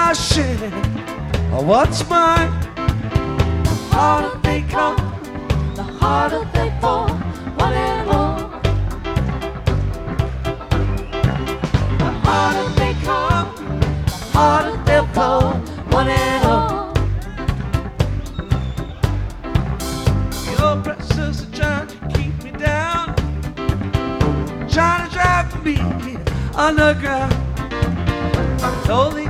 my share of what's mine. The harder they come, the harder they fall, one and all. The harder they come, the harder they'll fall, one and all. The oppressors are trying to keep me down, trying to drive me underground. I'm totally